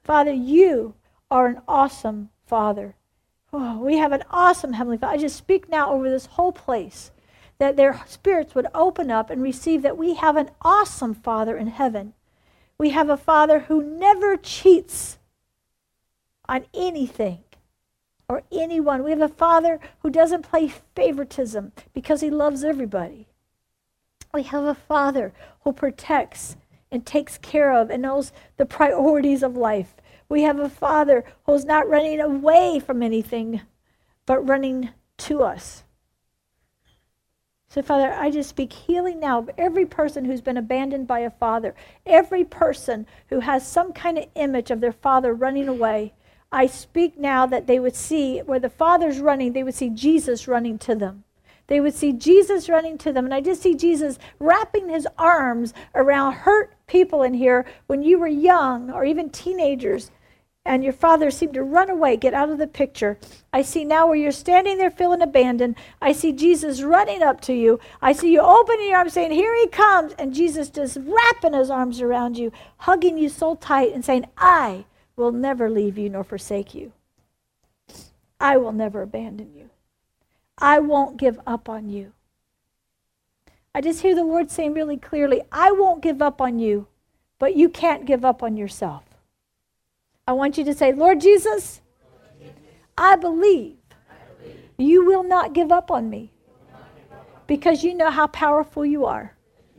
Father, you are an awesome Father. Oh, we have an awesome Heavenly Father. I just speak now over this whole place that their spirits would open up and receive that we have an awesome Father in heaven. We have a Father who never cheats on anything or anyone. We have a Father who doesn't play favoritism because he loves everybody. We have a Father who protects and takes care of and knows the priorities of life. We have a Father who's not running away from anything, but running to us. So, Father, I just speak healing now of every person who's been abandoned by a father, every person who has some kind of image of their father running away. I speak now that they would see where the Father's running, they would see Jesus running to them. They would see Jesus running to them. And I just see Jesus wrapping his arms around hurt people in here when you were young or even teenagers and your father seemed to run away, get out of the picture. I see now where you're standing there feeling abandoned. I see Jesus running up to you. I see you opening your arms saying, here he comes. And Jesus just wrapping his arms around you, hugging you so tight and saying, I will never leave you nor forsake you. I will never abandon you. I won't give up on you. I just hear the word saying really clearly, I won't give up on you, but you can't give up on yourself. I want you to say, Lord Jesus, I believe you will not give up on me because you know how powerful you are.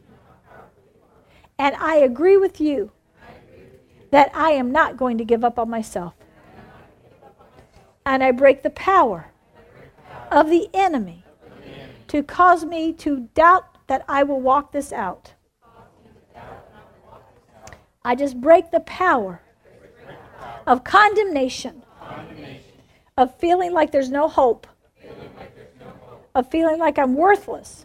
And I agree with you that I am not going to give up on myself. And I break the power of the enemy to cause me to doubt that I will walk this out. I just break the power of condemnation, of feeling like there's no hope, of feeling like I'm worthless.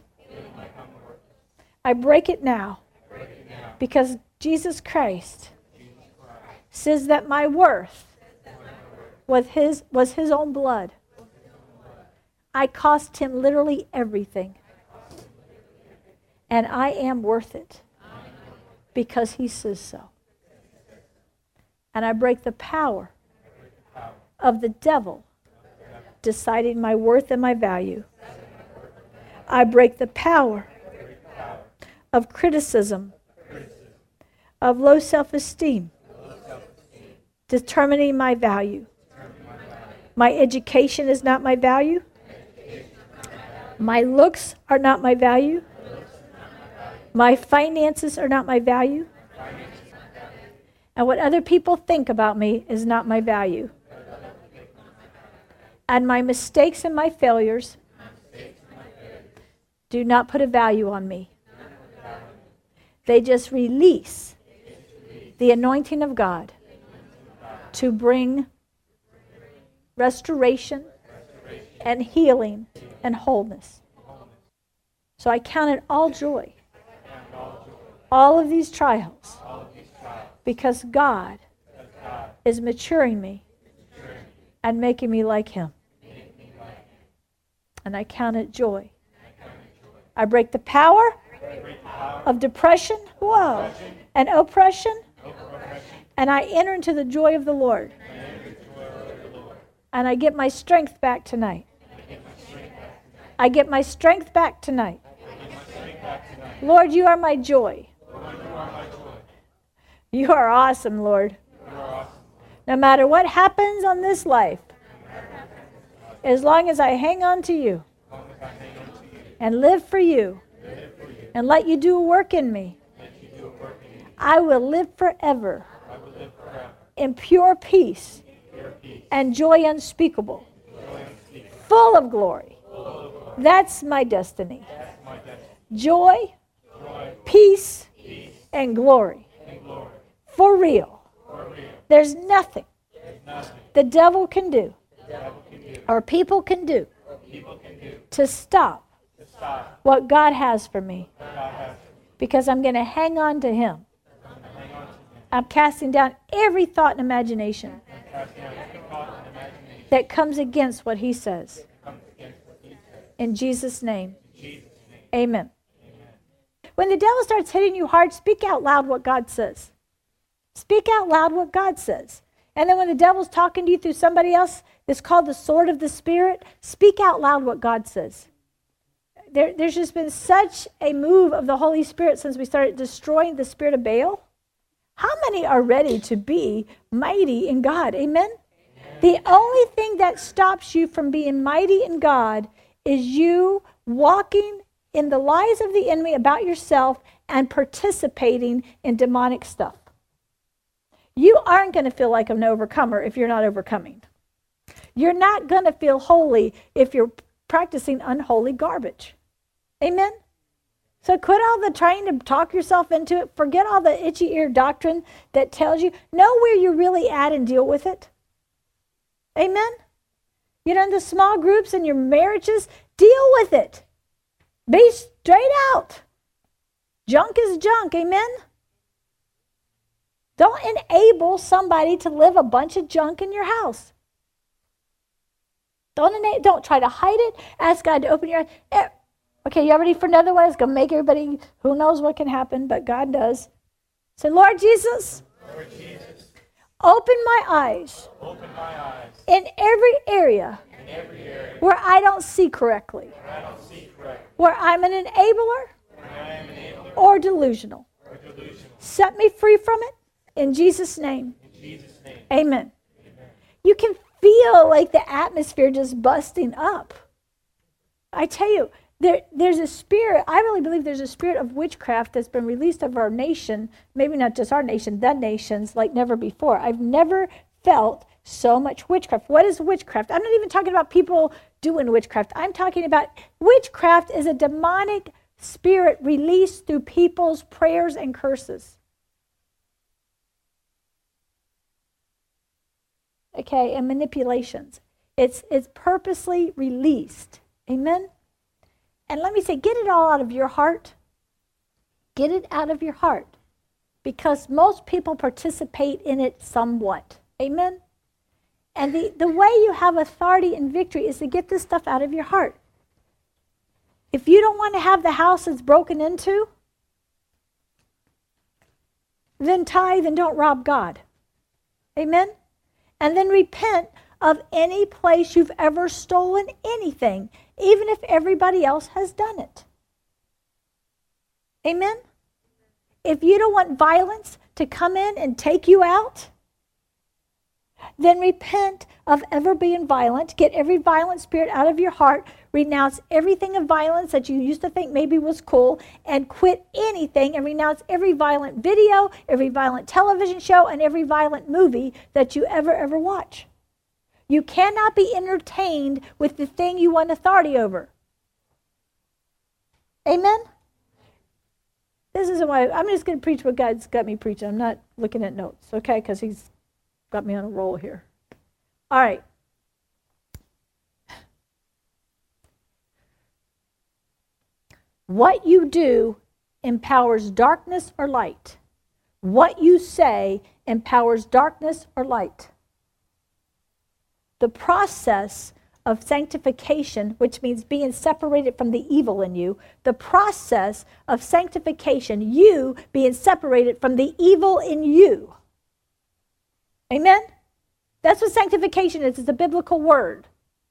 I break it now because Jesus Christ says that my worth was his own blood. I cost him literally everything. And I am worth it because he says so. And I break the power of the devil deciding my worth and my value. I break the power of criticism, of low self-esteem, determining my value. My education is not my value. My looks are not my value. My finances are not my value. And what other people think about me is not my value. And my mistakes and my failures do not put a value on me. They just release the anointing of God to bring restoration and healing and wholeness. So I count it all joy. All of these trials. Because God is maturing me and making me like him. And I count it joy. I break the power of depression, and oppression, and I enter into the joy of the Lord. And I get my strength back tonight. I get my strength back tonight. Lord, you are my joy. You are awesome, Lord. No matter what happens on this life, as long as I hang on to you and live for you and let you do a work in me, I will live forever in pure peace and joy unspeakable, full of glory. That's my destiny. Joy, peace, and glory. For real. There's nothing the devil can do or people can do to stop what God has for me. Because I'm going to hang on to him. I'm casting down every thought and imagination that comes against what he says. In Jesus' name, amen. When the devil starts hitting you hard, speak out loud what God says. Speak out loud what God says. And then when the devil's talking to you through somebody else, it's called the sword of the Spirit. Speak out loud what God says. There's just been such a move of the Holy Spirit since we started destroying the spirit of Baal. How many are ready to be mighty in God? Amen? The only thing that stops you from being mighty in God is you walking in the lies of the enemy about yourself and participating in demonic stuff. You aren't going to feel like an overcomer if you're not overcoming. You're not going to feel holy if you're practicing unholy garbage. Amen? So quit all the trying to talk yourself into it. Forget all the itchy ear doctrine that tells you. Know where you're really at and deal with it. Amen? You know, in the small groups and your marriages, deal with it. Be straight out. Junk is junk. Amen? Don't enable somebody to live a bunch of junk in your house. Don't try to hide it. Ask God to open your eyes. Okay, you ready for another one? It's going to make everybody, who knows what can happen, but God does. Say, Lord Jesus, open my eyes, in every area, where I don't see correctly, where I'm an enabler, or delusional. Set me free from it, in Jesus' name. Amen. You can feel like the atmosphere just busting up. I tell you, there's a spirit, I really believe there's a spirit of witchcraft that's been released of our nation, maybe not just our nation, the nations, like never before. I've never felt so much witchcraft. What is witchcraft? I'm not even talking about people doing witchcraft. I'm talking about witchcraft is a demonic spirit released through people's prayers and curses. Okay, and manipulations. It's purposely released. Amen? And let me say, get it all out of your heart. Get it out of your heart. Because most people participate in it somewhat. Amen? And the way you have authority and victory is to get this stuff out of your heart. If you don't want to have the house that's broken into, then tithe and don't rob God. Amen? And then repent of any place you've ever stolen anything, even if everybody else has done it. Amen? If you don't want violence to come in and take you out, then repent of ever being violent. Get every violent spirit out of your heart. Renounce everything of violence that you used to think maybe was cool, and quit anything and renounce every violent video, every violent television show, and every violent movie that you ever watch. You cannot be entertained with the thing you want authority over. Amen? This isn't why I'm just going to preach what God's got me preaching. I'm not looking at notes, okay? Because he's got me on a roll here. All right. What you do empowers darkness or light. What you say empowers darkness or light. The process of sanctification, which means being separated from the evil in you, the process of sanctification, you being separated from the evil in you. Amen? That's what sanctification is. It's a biblical word.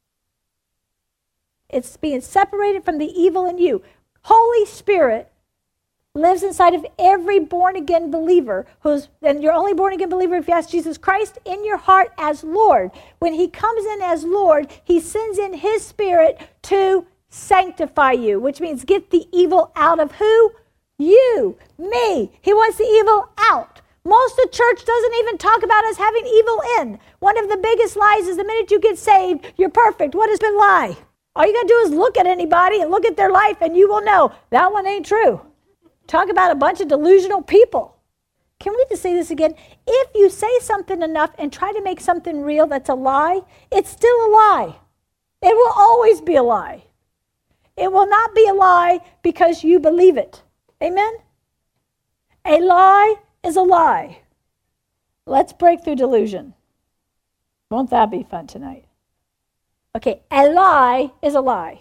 It's being separated from the evil in you. Holy Spirit lives inside of every born-again believer, and you're only born-again believer if you ask Jesus Christ in your heart as Lord. When he comes in as Lord, he sends in his Spirit to sanctify you, which means get the evil out of who? You, me. He wants the evil out. Most of the church doesn't even talk about us having evil in. One of the biggest lies is the minute you get saved, you're perfect. What has been lie? All you got to do is look at anybody and look at their life, and you will know that one ain't true. Talk about a bunch of delusional people. Can we just say this again? If you say something enough and try to make something real that's a lie, it's still a lie. It will always be a lie. It will not be a lie because you believe it. Amen? A lie is a lie. Let's break through delusion. Won't that be fun tonight? Okay, a lie is a lie.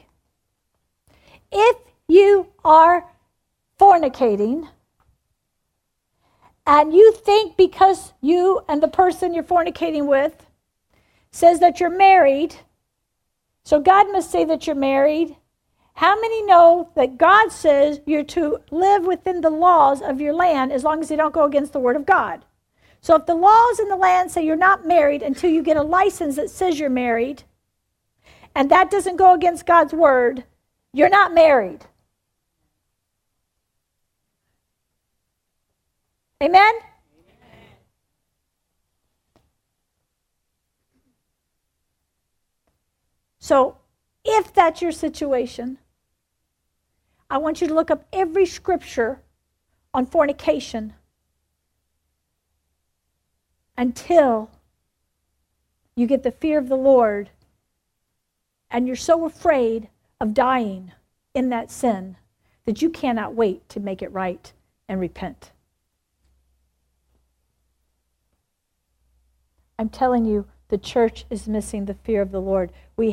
If you are fornicating and you think because you and the person you're fornicating with says that you're married, so God must say that you're married. How many know that God says you're to live within the laws of your land as long as they don't go against the word of God? So if the laws in the land say you're not married until you get a license that says you're married, and that doesn't go against God's word, you're not married. Amen? So if that's your situation, I want you to look up every scripture on fornication until you get the fear of the Lord and you're so afraid of dying in that sin that you cannot wait to make it right and repent. I'm telling you, the church is missing the fear of the Lord.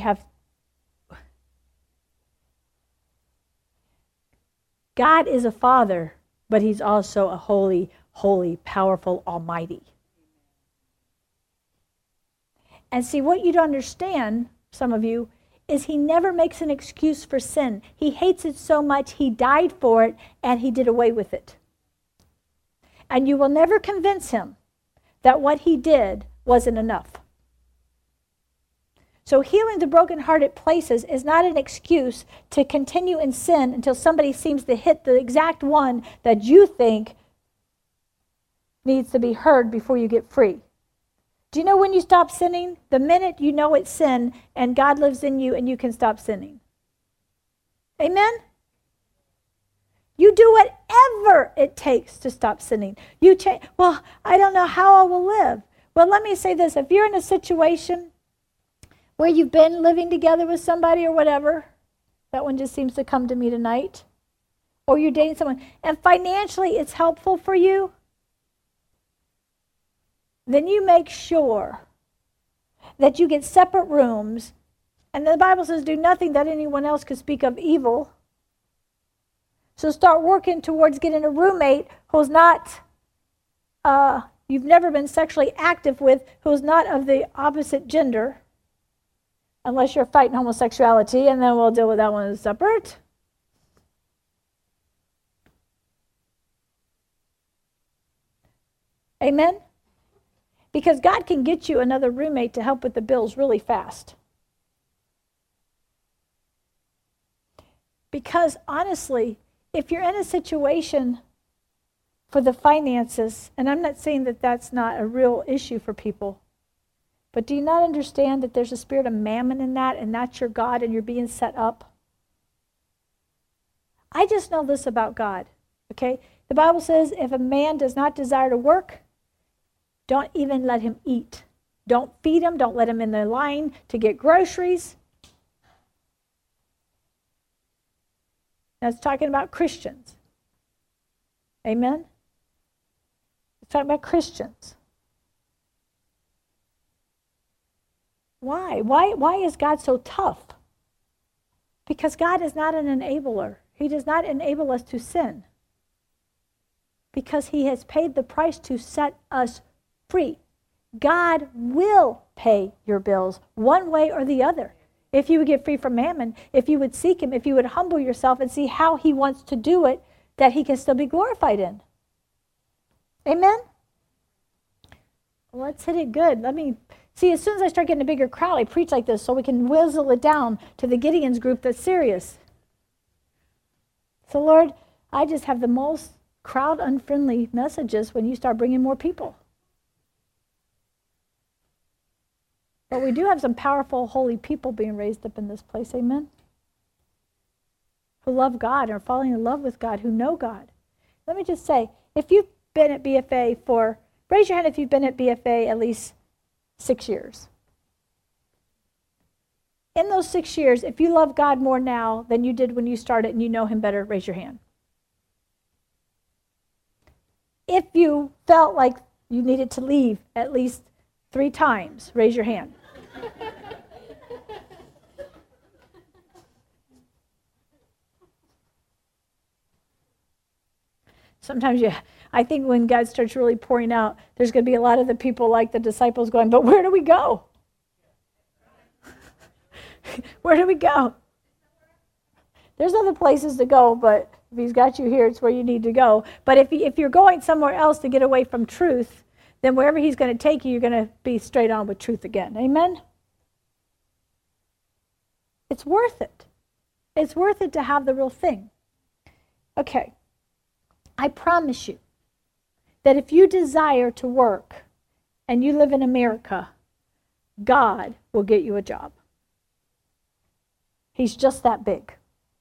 God is a father, but he's also a holy, holy, powerful, almighty. And see, what you don't understand, some of you, is he never makes an excuse for sin. He hates it so much, he died for it, and he did away with it. And you will never convince him that what he did wasn't enough. So healing the brokenhearted places is not an excuse to continue in sin until somebody seems to hit the exact one that you think needs to be heard before you get free. Do you know when you stop sinning? The minute you know it's sin and God lives in you and you can stop sinning. Amen? You do whatever it takes to stop sinning. Well, I don't know how I will live. Well, let me say this. If you're in a situation where you've been living together with somebody or whatever, that one just seems to come to me tonight, or you're dating someone, and financially it's helpful for you, then you make sure that you get separate rooms. And the Bible says, do nothing that anyone else could speak of evil. So start working towards getting a roommate who's not, you've never been sexually active with, who's not of the opposite gender, unless you're fighting homosexuality, and then we'll deal with that one separate. Amen? Because God can get you another roommate to help with the bills really fast. Because honestly, if you're in a situation for the finances, and I'm not saying that that's not a real issue for people, but do you not understand that there's a spirit of mammon in that, and that's your God, and you're being set up? I just know this about God, okay? The Bible says if a man does not desire to work, don't even let him eat. Don't feed him. Don't let him in the line to get groceries. That's talking about Christians. Amen? It's talking about Christians. Why? Why is God so tough? Because God is not an enabler. He does not enable us to sin. Because he has paid the price to set us free. God will pay your bills one way or the other. If you would get free from mammon, if you would seek him, if you would humble yourself and see how he wants to do it, that he can still be glorified in. Amen? Well, let's hit it good. See, as soon as I start getting a bigger crowd, I preach like this so we can whizzle it down to the Gideon's group that's serious. So, Lord, I just have the most crowd-unfriendly messages when you start bringing more people. But we do have some powerful, holy people being raised up in this place, amen? Who love God and are falling in love with God, who know God. Let me just say, if you've been at BFA raise your hand if you've been at BFA at least 6 years. In those 6 years, if you love God more now than you did when you started and you know him better, raise your hand. If you felt like you needed to leave at least 3 times, raise your hand. sometimes I think when God starts really pouring out, there's going to be a lot of the people like the disciples going, but where do we go? Where do we go? There's other places to go, but if he's got you here, it's where you need to go. But if you're going somewhere else to get away from truth, then wherever he's going to take you, you're going to be straight on with truth again. Amen? It's worth it. It's worth it to have the real thing. Okay. I promise you that if you desire to work and you live in America, God will get you a job. He's just that big.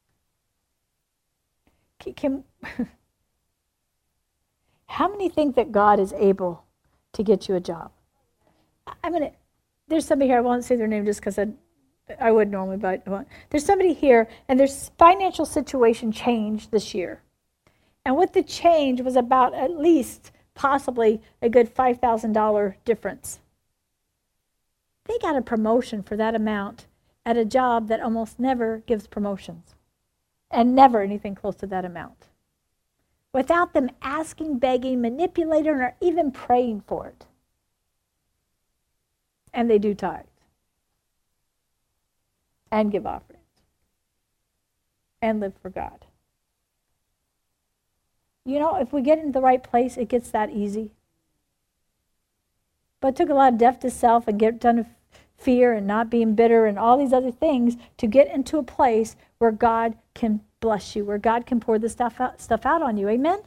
How many think that God is able to get you a job? There's somebody here, I won't say their name just because I would normally, but there's somebody here, and their financial situation changed this year. And with the change was about at least possibly a good $5,000 difference. They got a promotion for that amount at a job that almost never gives promotions, and never anything close to that amount, without them asking, begging, manipulating, or even praying for it. And they do tithe and give offerings and live for God. You know, if we get into the right place, it gets that easy. But it took a lot of death to self and get done with fear and not being bitter and all these other things to get into a place where God can bless you, where God can pour this stuff out on you. Amen?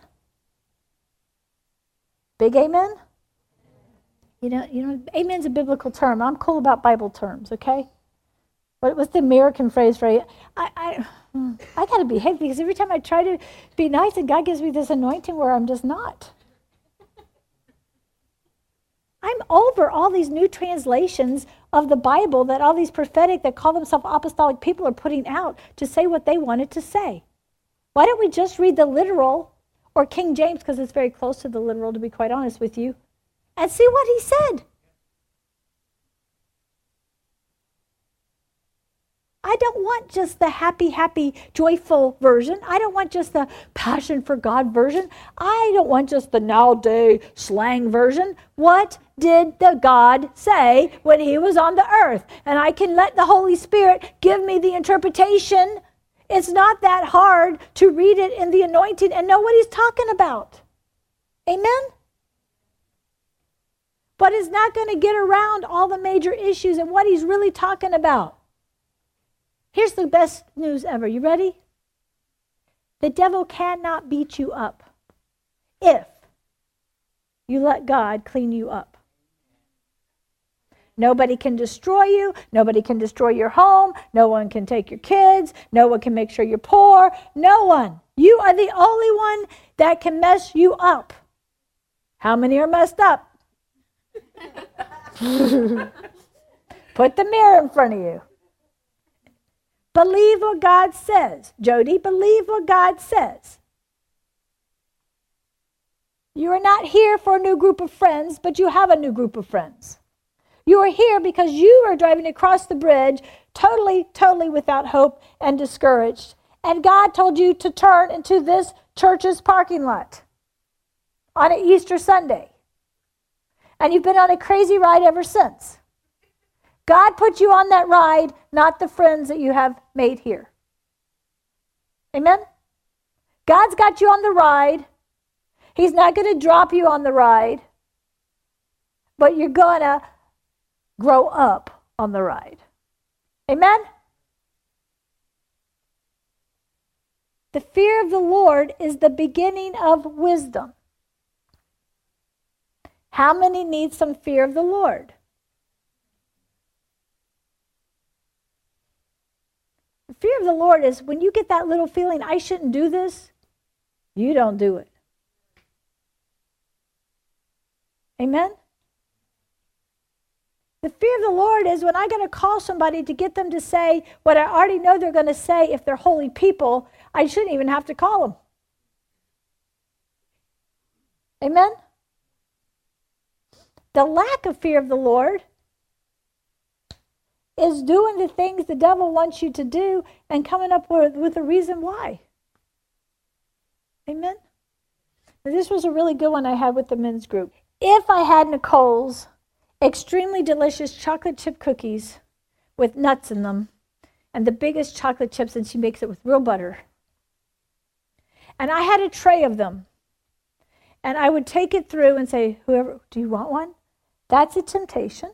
Big amen? You know, amen's a biblical term. I'm cool about Bible terms, okay? What's the American phrase for it? I got to behave, because every time I try to be nice, and God gives me this anointing where I'm just not. I'm over all these new translations of the Bible that all these prophetic that call themselves apostolic people are putting out to say what they wanted to say. Why don't we just read the literal, or King James, because it's very close to the literal, to be quite honest with you, and see what he said? I don't want just the happy, joyful version. I don't want just the passion for God version. I don't want just the nowadays slang version. What did the God say when he was on the earth? And I can let the Holy Spirit give me the interpretation. It's not that hard to read it in the anointing and know what he's talking about. Amen? But it's not going to get around all the major issues and what he's really talking about. Here's the best news ever. You ready? The devil cannot beat you up if you let God clean you up. Nobody can destroy you. Nobody can destroy your home. No one can take your kids. No one can make sure you're poor. No one. You are the only one that can mess you up. How many are messed up? Put the mirror in front of you. Believe what God says. Jody, believe what God says. You are not here for a new group of friends, but you have a new group of friends. You are here because you are driving across the bridge totally without hope and discouraged. And God told you to turn into this church's parking lot on an Easter Sunday. And you've been on a crazy ride ever since. God put you on that ride, not the friends that you have made here. Amen? God's got you on the ride. He's not going to drop you on the ride, but you're going to grow up on the ride. Amen? The fear of the Lord is the beginning of wisdom. How many need some fear of the Lord? The fear of the Lord is when you get that little feeling, I shouldn't do this, you don't do it. Amen? The fear of the Lord is when I got to call somebody to get them to say what I already know they're going to say. If they're holy people, I shouldn't even have to call them. Amen? The lack of fear of the Lord is doing the things the devil wants you to do and coming up with a reason why. Amen? This was a really good one I had with the men's group. If I had Nicole's extremely delicious chocolate chip cookies with nuts in them, and the biggest chocolate chips, and she makes it with real butter, and I had a tray of them, and I would take it through and say, whoever, do you want one? That's a temptation.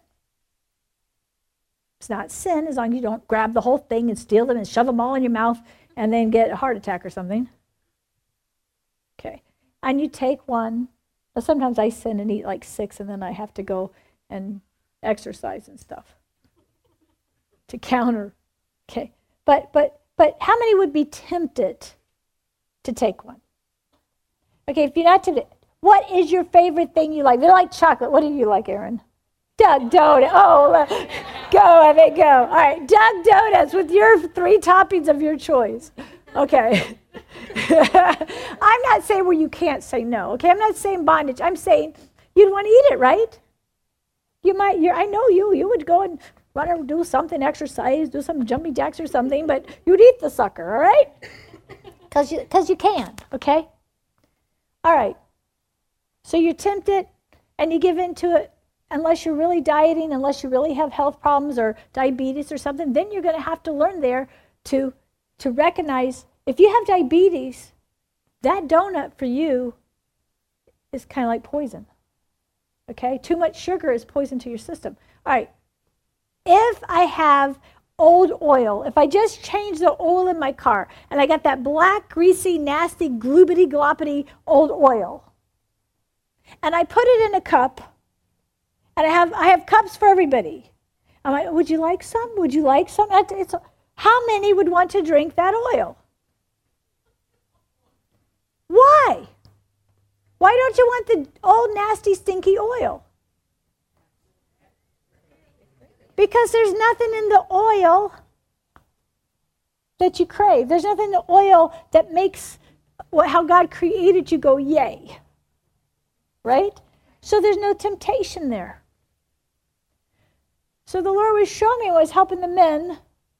It's not sin as long as you don't grab the whole thing and steal them and shove them all in your mouth and then get a heart attack or something. Okay. And you take one. Sometimes I sin and eat like 6, and then I have to go and exercise and stuff to counter. Okay. But how many would be tempted to take one? Okay, if you're not tempted, what is your favorite thing you like? They like chocolate. What do you like, Aaron? Doug Donut. Oh, go, Evan, go. All right, Doug Donuts with your 3 toppings of your choice. Okay. I'm not saying where you can't say no. Okay, I'm not saying bondage. I'm saying you'd want to eat it, right? You might. I know you would go and run or do something, exercise, do some jumping jacks or something, but you'd eat the sucker, all right? Because you can. Okay. All right. So you're tempted, and you give in to it. Unless you're really dieting, unless you really have health problems or diabetes or something, then you're going to have to learn there to recognize if you have diabetes, that donut for you is kind of like poison. Okay? Too much sugar is poison to your system. All right. If I have old oil, if I just change the oil in my car and I got that black, greasy, nasty, gloopity-gloppity old oil, and I put it in a cup, and I have cups for everybody. I'm like, would you like some? Would you like some? How many would want to drink that oil? Why? Why don't you want the old, nasty, stinky oil? Because there's nothing in the oil that you crave. There's nothing in the oil that makes how God created you go, yay. Right? So there's no temptation there. So the Lord was showing me, was helping the men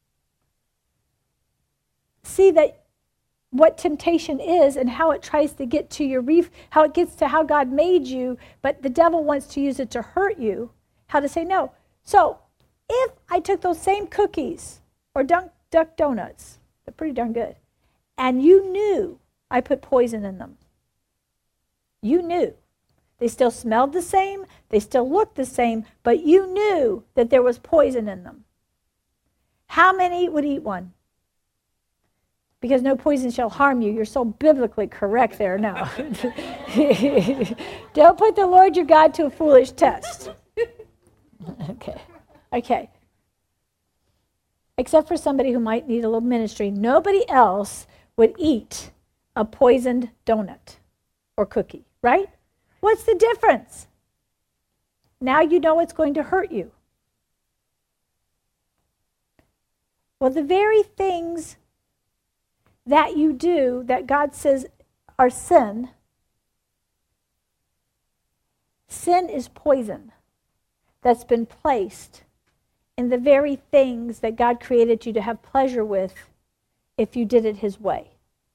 see that what temptation is and how it tries to get to your how it gets to how God made you, but the devil wants to use it to hurt you, how to say no. So if I took those same cookies or Duck Donuts, they're pretty darn good, and you knew I put poison in them, you knew. They still smelled the same, they still looked the same, but you knew that there was poison in them. How many would eat one? Because no poison shall harm you. You're so biblically correct there now. Don't put the Lord your God to a foolish test. Okay. Except for somebody who might need a little ministry, nobody else would eat a poisoned donut or cookie, right? What's the difference? Now you know it's going to hurt you. Well, the very things that you do that God says are sin, sin is poison that's been placed in the very things that God created you to have pleasure with if you did it His way.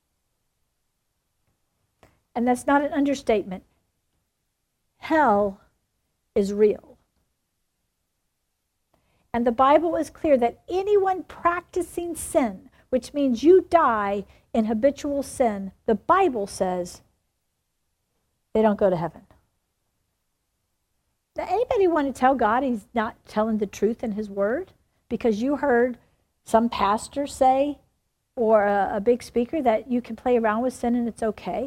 And that's not an understatement. Hell is real. And the Bible is clear that anyone practicing sin, which means you die in habitual sin, the Bible says they don't go to heaven. Now, anybody want to tell God He's not telling the truth in His Word because you heard some pastor say or a big speaker that you can play around with sin and it's okay?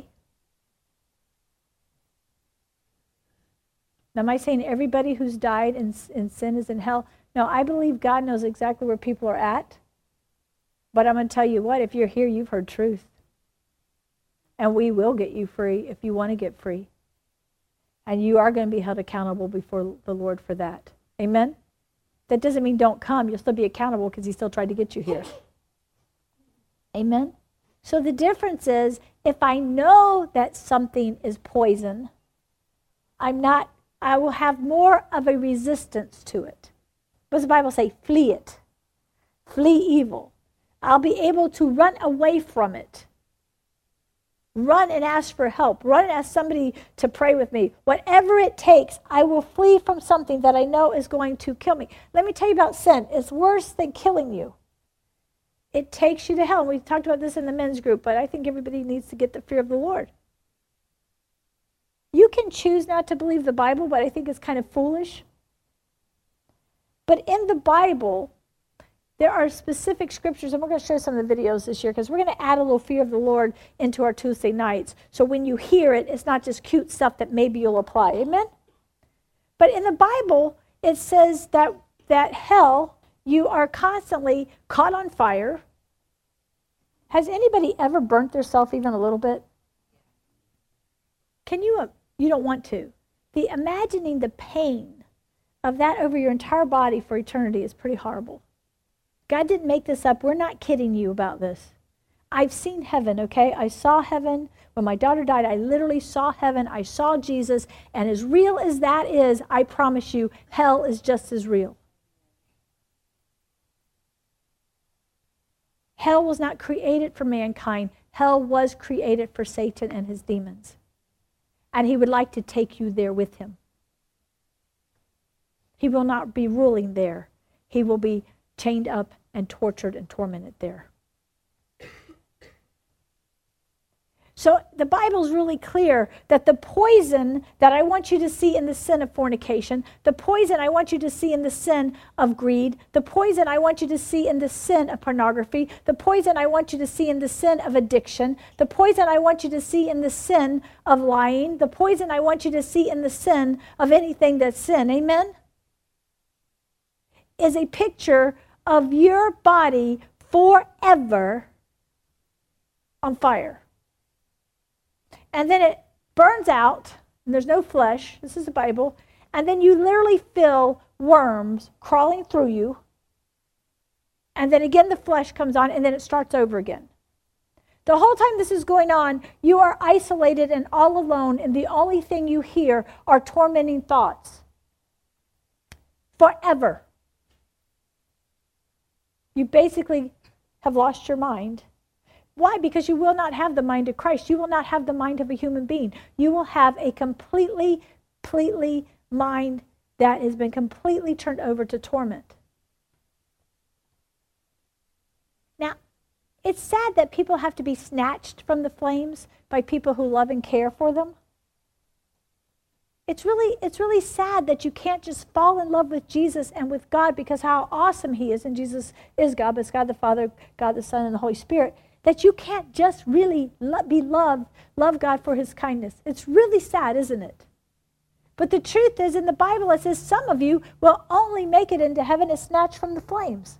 Now, am I saying everybody who's died in sin is in hell? No, I believe God knows exactly where people are at. But I'm going to tell you what, if you're here, you've heard truth. And we will get you free if you want to get free. And you are going to be held accountable before the Lord for that. Amen? That doesn't mean don't come. You'll still be accountable because He still tried to get you here. Amen? So the difference is, if I know that something is poison, I will have more of a resistance to it. What does the Bible say? Flee it. Flee evil. I'll be able to run away from it run and ask for help. Run and ask somebody to pray with me. Whatever it takes, I will flee from something that I know is going to kill me. Let me tell you about sin. It's worse than killing you. It takes you to hell. We talked about this in the men's group, but I think everybody needs to get the fear of the Lord. You can choose not to believe the Bible, but I think it's kind of foolish. But in the Bible, there are specific scriptures, and we're going to show some of the videos this year because we're going to add a little fear of the Lord into our Tuesday nights. So when you hear it, it's not just cute stuff that maybe you'll apply. Amen? But in the Bible, it says that hell, you are constantly caught on fire. Has anybody ever burnt themselves even a little bit? Can you don't want to. Imagining the pain of that over your entire body for eternity is pretty horrible. God didn't make this up. We're not kidding you about this. I've seen heaven, okay? I saw heaven. When my daughter died, I literally saw heaven. I saw Jesus. And as real as that is, I promise you, hell is just as real. Hell was not created for mankind. Hell was created for Satan and his demons. And he would like to take you there with him. He will not be ruling there. He will be chained up and tortured and tormented there. So the Bible's really clear that the poison that I want you to see in the sin of fornication, the poison I want you to see in the sin of greed, the poison I want you to see in the sin of pornography, the poison I want you to see in the sin of addiction, the poison I want you to see in the sin of lying, the poison I want you to see in the sin of anything that's sin, amen, is a picture of your body forever on fire. And then it burns out, and there's no flesh. This is the Bible. And then you literally feel worms crawling through you. And then again, the flesh comes on, and then it starts over again. The whole time this is going on, you are isolated and all alone, and the only thing you hear are tormenting thoughts. Forever. You basically have lost your mind. Why? Because you will not have the mind of Christ. You will not have the mind of a human being. You will have a completely mind that has been completely turned over to torment. Now, it's sad that people have to be snatched from the flames by people who love and care for them. It's really sad that you can't just fall in love with Jesus and with God because how awesome he is, and Jesus is God, but it's God the Father, God the Son, and the Holy Spirit, that you can't just really love God for his kindness. It's really sad, isn't it? But the truth is, in the Bible, it says some of you will only make it into heaven if snatched from the flames.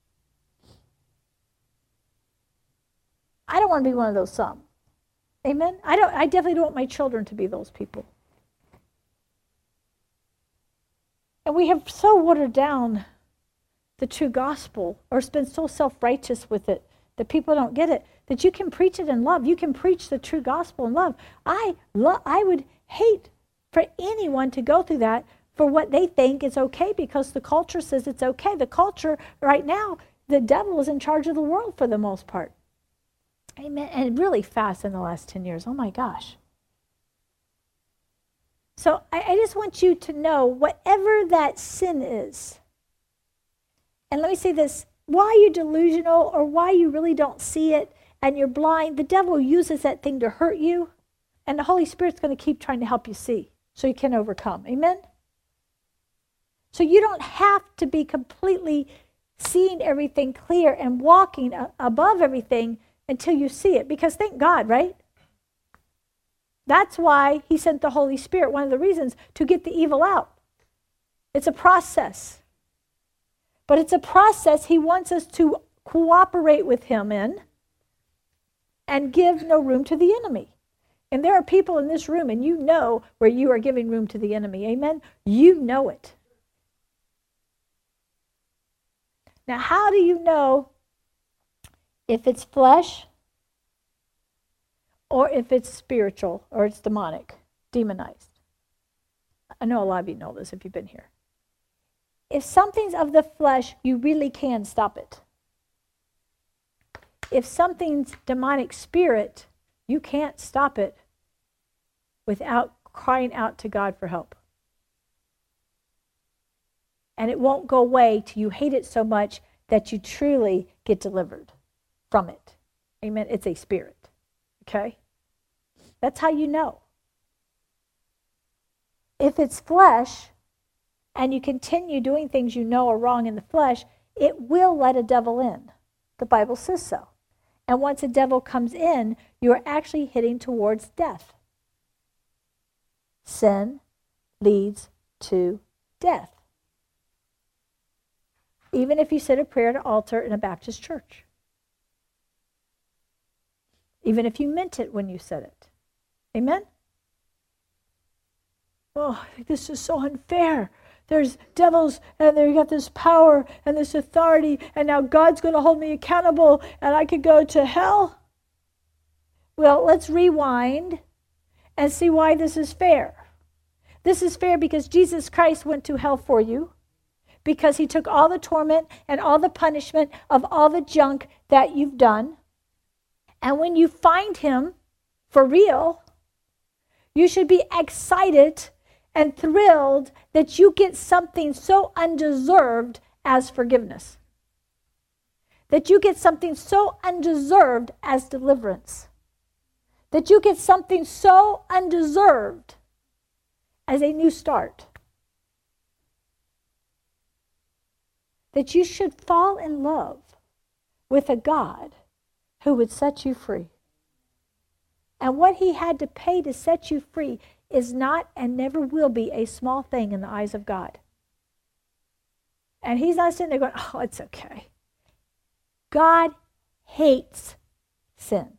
I don't want to be one of those some. Amen? I definitely don't want my children to be those people. And we have so watered down the true gospel, or it's been so self-righteous with it, that people don't get it, that you can preach it in love. You can preach the true gospel in love. I would hate for anyone to go through that for what they think is okay because the culture says it's okay. The culture right now, the devil is in charge of the world for the most part. Amen. And really fast in the last 10 years. Oh my gosh. So I just want you to know whatever that sin is. And let me say this. Why you're delusional or why you really don't see it and you're blind, the devil uses that thing to hurt you, and the Holy Spirit's going to keep trying to help you see so you can overcome. Amen? So you don't have to be completely seeing everything clear and walking above everything until you see it, because thank God, right? That's why he sent the Holy Spirit, one of the reasons, to get the evil out. It's a process. But it's a process he wants us to cooperate with him in and give no room to the enemy. And there are people in this room, and you know where you are giving room to the enemy. Amen? You know it. Now, how do you know if it's flesh or if it's spiritual or it's demonic, demonized? I know a lot of you know this if you've been here. If something's of the flesh, you really can stop it. If something's demonic spirit, You can't stop it without crying out to God for help. And it won't go away till you hate it so much that you truly get delivered from it. Amen. It's a spirit. Okay? That's how you know. If it's flesh, and you continue doing things you know are wrong in the flesh, it will let a devil in. The Bible says so. And once a devil comes in, you are actually heading towards death. Sin leads to death. Even if you said a prayer at an altar in a Baptist church. Even if you meant it when you said it. Amen? Oh, this is so unfair. There's devils, and they got this power and this authority, and now God's going to hold me accountable, and I could go to hell. Well, let's rewind and see why this is fair. This is fair because Jesus Christ went to hell for you, because he took all the torment and all the punishment of all the junk that you've done. And when you find him for real, you should be excited and thrilled that you get something so undeserved as forgiveness. That you get something so undeserved as deliverance. That you get something so undeserved as a new start. That you should fall in love with a God who would set you free. And what he had to pay to set you free is not and never will be a small thing in the eyes of God. And he's not sitting there going, oh, it's okay. God hates sin.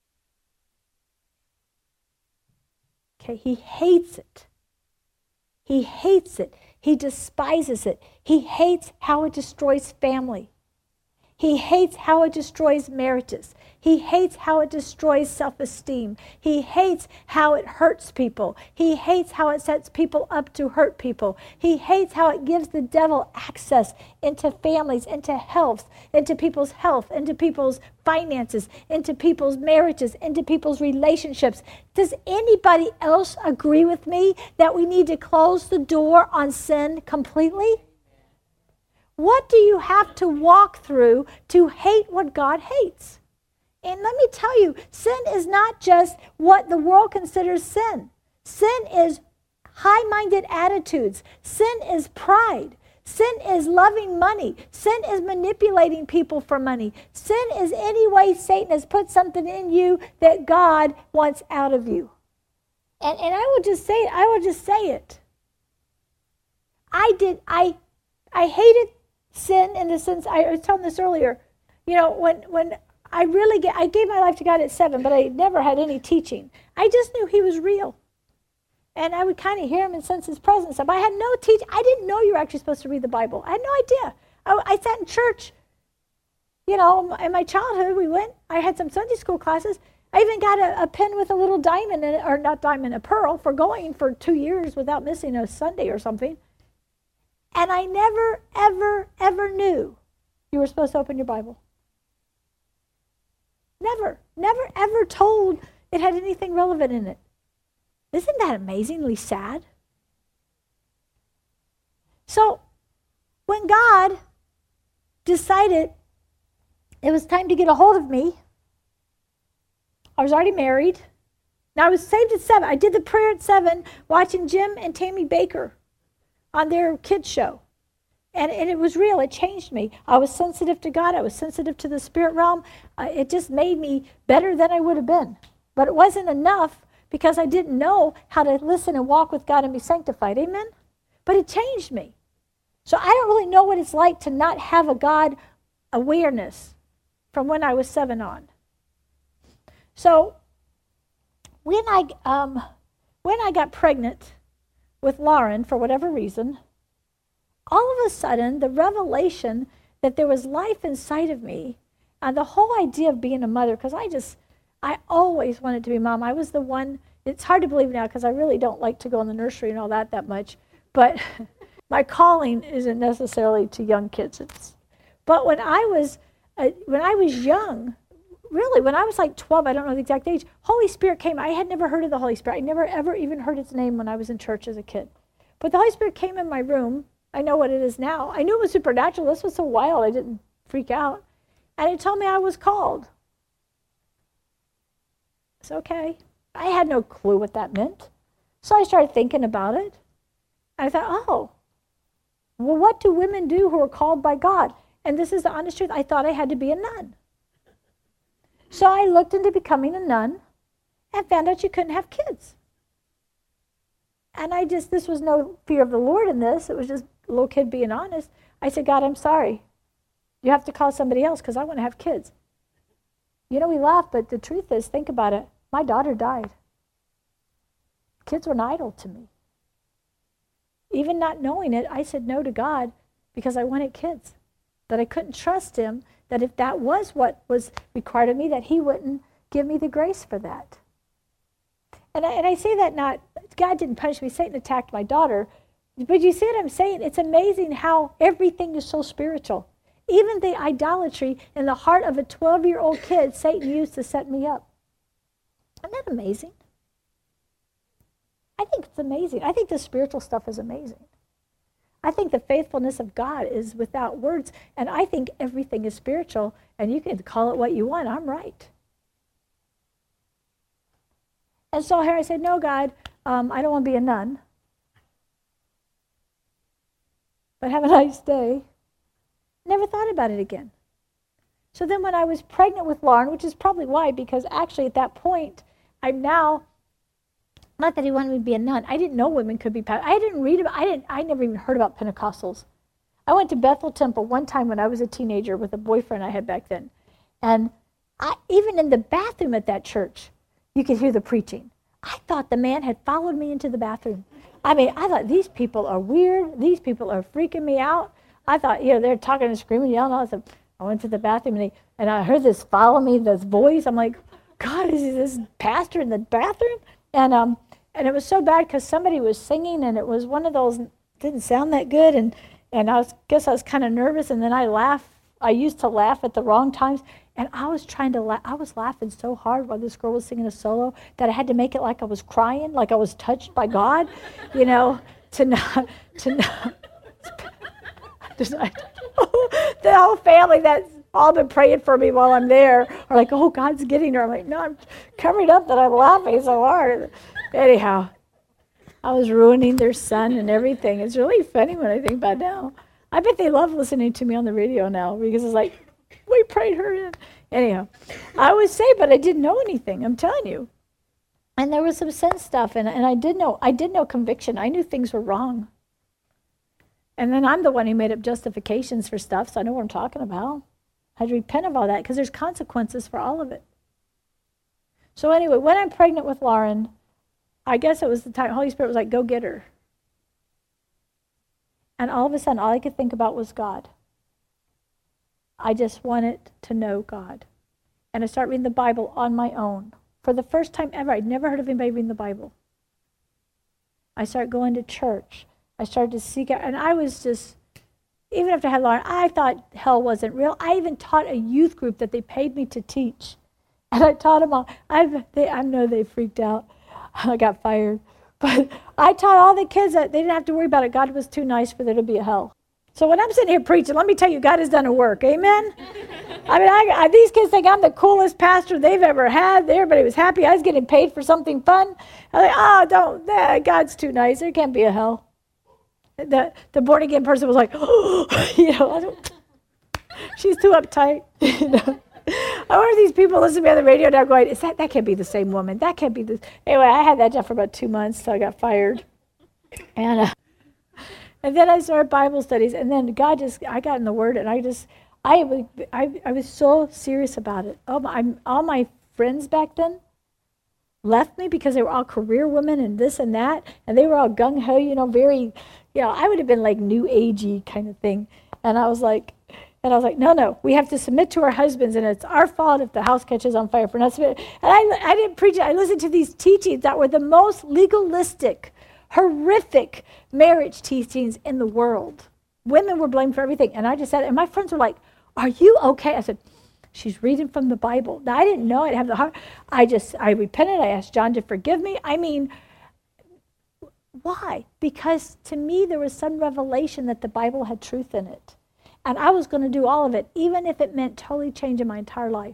Okay, he hates it. He hates it. He despises it. He hates how it destroys family. He hates how it destroys marriages. He hates how it destroys self-esteem. He hates how it hurts people. He hates how it sets people up to hurt people. He hates how it gives the devil access into families, into health, into people's health, into people's finances, into people's marriages, into people's relationships. Does anybody else agree with me that we need to close the door on sin completely? What do you have to walk through to hate what God hates? And let me tell you, sin is not just what the world considers sin. Sin is high-minded attitudes. Sin is pride. Sin is loving money. Sin is manipulating people for money. Sin is any way Satan has put something in you that God wants out of you. And I will just say it. I will just say it. I hated sin in the sense, I was telling this earlier, you know, when I gave my life to God at 7, but I never had any teaching. I just knew he was real. And I would kind of hear him and sense his presence. But I had no teaching. I didn't know you were actually supposed to read the Bible. I had no idea. I sat in church, you know, in my childhood, I had some Sunday school classes. I even got a pen with a little diamond in it, or not diamond, a pearl, for going for 2 years without missing a Sunday or something. And I never, ever, ever knew you were supposed to open your Bible. Never, ever told it had anything relevant in it. Isn't that amazingly sad? So, when God decided it was time to get a hold of me, I was already married. Now, I was saved at 7. I did the prayer at 7, watching Jim and Tammy Baker on their kids show. And it was real. It changed me. I was sensitive to God. I was sensitive to the spirit realm. It just made me better than I would have been. But it wasn't enough because I didn't know how to listen and walk with God and be sanctified. Amen? But it changed me. So I don't really know what it's like to not have a God awareness from when I was 7 on. So when I got pregnant with Lauren, for whatever reason, all of a sudden, the revelation that there was life inside of me, and the whole idea of being a mother, because I always wanted to be a mom. I was the one, it's hard to believe now because I really don't like to go in the nursery and all that much, but my calling isn't necessarily to young kids. But when I was young, really, when I was like 12, I don't know the exact age, Holy Spirit came. I had never heard of the Holy Spirit. I never, ever even heard its name when I was in church as a kid. But the Holy Spirit came in my room. I know what it is now. I knew it was supernatural. This was so wild, I didn't freak out. And it told me I was called. It's okay. I had no clue what that meant. So I started thinking about it. And I thought, oh, well, what do women do who are called by God? And this is the honest truth. I thought I had to be a nun. So I looked into becoming a nun and found out you couldn't have kids. And this was no fear of the Lord in this. It was just a little kid being honest. I said, God, I'm sorry. You have to call somebody else because I want to have kids. We laugh, but the truth is, think about it. My daughter died. Kids were an idol to me. Even not knowing it, I said no to God because I wanted kids. That I couldn't trust him, that if that was what was required of me, that he wouldn't give me the grace for that. And I say that not, God didn't punish me, Satan attacked my daughter. But you see what I'm saying? It's amazing how everything is so spiritual. Even the idolatry in the heart of a 12-year-old kid, Satan used to set me up. Isn't that amazing? I think it's amazing. I think the spiritual stuff is amazing. I think the faithfulness of God is without words, and I think everything is spiritual, and you can call it what you want. I'm right. And so here I said, no, God, I don't want to be a nun. But have a nice day. Never thought about it again. So then when I was pregnant with Lauren, which is probably why, because actually at that point, I'm now, not that he wanted me to be a nun. I didn't know women could be, I never even heard about Pentecostals. I went to Bethel Temple one time when I was a teenager with a boyfriend I had back then. And even in the bathroom at that church, you could hear the preaching. I thought the man had followed me into the bathroom. I thought these people are weird. These people are freaking me out. I thought, they're talking and screaming, yelling. I went to the bathroom and I heard this follow me, this voice. I'm like, God, is this pastor in the bathroom? And it was so bad because somebody was singing and it was one of those, didn't sound that good. And guess I was kind of nervous. And then I laughed. I used to laugh at the wrong times. And I was trying to laugh. I was laughing so hard while this girl was singing a solo that I had to make it like I was crying, like I was touched by God, to not. The whole family that's all been praying for me while I'm there are like, oh, God's getting her. I'm like, no, I'm covering up that I'm laughing so hard. Anyhow, I was ruining their son and everything. It's really funny when I think about it now. I bet they love listening to me on the radio now because it's like, we prayed her in. Anyhow, I was saved, but I didn't know anything. I'm telling you. And there was some sin stuff, and I did know conviction. I knew things were wrong. And then I'm the one who made up justifications for stuff, so I know what I'm talking about. I had to repent of all that because there's consequences for all of it. So anyway, when I'm pregnant with Lauren, I guess it was the time Holy Spirit was like, go get her. And all of a sudden, all I could think about was God. I just wanted to know God. And I started reading the Bible on my own. For the first time ever, I'd never heard of anybody reading the Bible. I started going to church. I started to seek out, and I was just, even after I had Lauren, I thought hell wasn't real. I even taught a youth group that they paid me to teach. And I taught them all. I know they freaked out. I got fired. But I taught all the kids that they didn't have to worry about it. God was too nice for there to be a hell. So when I'm sitting here preaching, let me tell you, God has done a work. Amen? These kids think I'm the coolest pastor they've ever had. Everybody was happy. I was getting paid for something fun. I'm like, God's too nice. There can't be a hell. The born-again person was like, she's too uptight. I wonder if these people listen to me on the radio now going, that can't be the same woman. That can't be this. Anyway, I had that job for about 2 months till I got fired. And then I started Bible studies, and then I got in the Word, and I was so serious about it. All my friends back then left me because they were all career women and this and that, and they were all gung-ho, very, I would have been like new agey kind of thing. And I was like, no, we have to submit to our husbands, and it's our fault if the house catches on fire for not submitting. And I didn't preach it. I listened to these teachings that were the most legalistic, horrific marriage teachings in the world. Women were blamed for everything. And I just said, and my friends were like, are you okay? I said, she's reading from the Bible. Now, I didn't know I'd have the heart. I repented. I asked John to forgive me. I mean, why? Because to me, there was some revelation that the Bible had truth in it. And I was going to do all of it, even if it meant totally changing my entire life.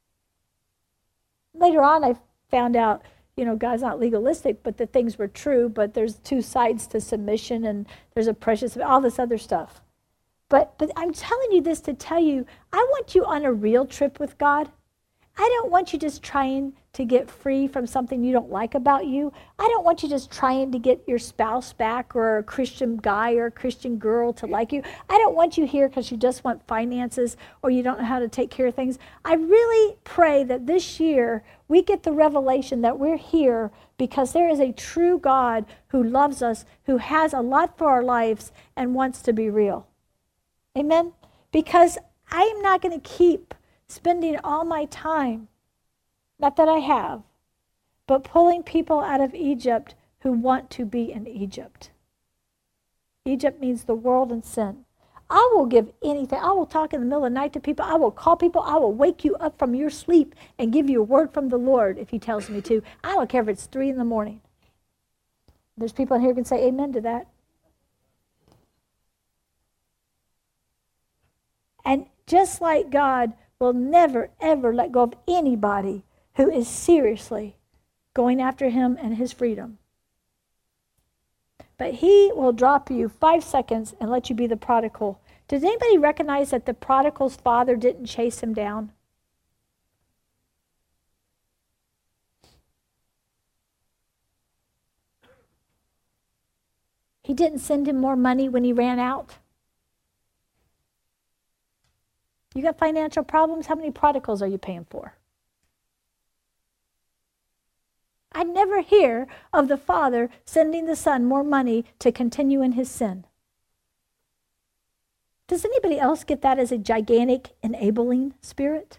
Later on, I found out, God's not legalistic, but the things were true, but there's two sides to submission, and there's a precious, all this other stuff. But I'm telling you this to tell you, I want you on a real trip with God. I don't want you just trying to get free from something you don't like about you. I don't want you just trying to get your spouse back or a Christian guy or a Christian girl to like you. I don't want you here because you just want finances or you don't know how to take care of things. I really pray that this year we get the revelation that we're here because there is a true God who loves us, who has a lot for our lives and wants to be real. Amen? Because I'm not going to keep spending all my time, not that I have, but pulling people out of Egypt who want to be in Egypt. Egypt means the world and sin. I will give anything. I will talk in the middle of the night to people. I will call people. I will wake you up from your sleep and give you a word from the Lord if he tells me to. I don't care if it's 3 a.m. There's people in here who can say amen to that. And just like God will never, ever let go of anybody who is seriously going after him and his freedom. But he will drop you 5 seconds and let you be the prodigal. Does anybody recognize that the prodigal's father didn't chase him down? He didn't send him more money when he ran out. You got financial problems? How many prodigals are you paying for? I never hear of the father sending the son more money to continue in his sin. Does anybody else get that as a gigantic enabling spirit?